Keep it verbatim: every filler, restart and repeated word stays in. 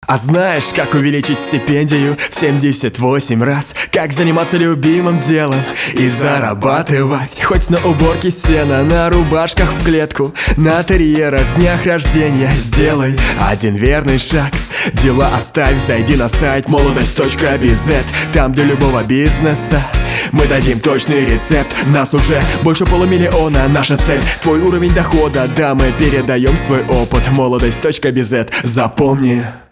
А знаешь, как увеличить стипендию в семьдесят восемь раз? Как заниматься любимым делом и зарабатывать? Хоть на уборке сена, на рубашках в клетку, на терьерах в днях рождения. Сделай один верный шаг, дела оставь, зайди на сайт молодость точка биз. Там для любого бизнеса мы дадим точный рецепт. Нас уже больше полумиллиона, наша цель твой уровень дохода. Да, мы передаем свой опыт. молодость точка биз, запомни.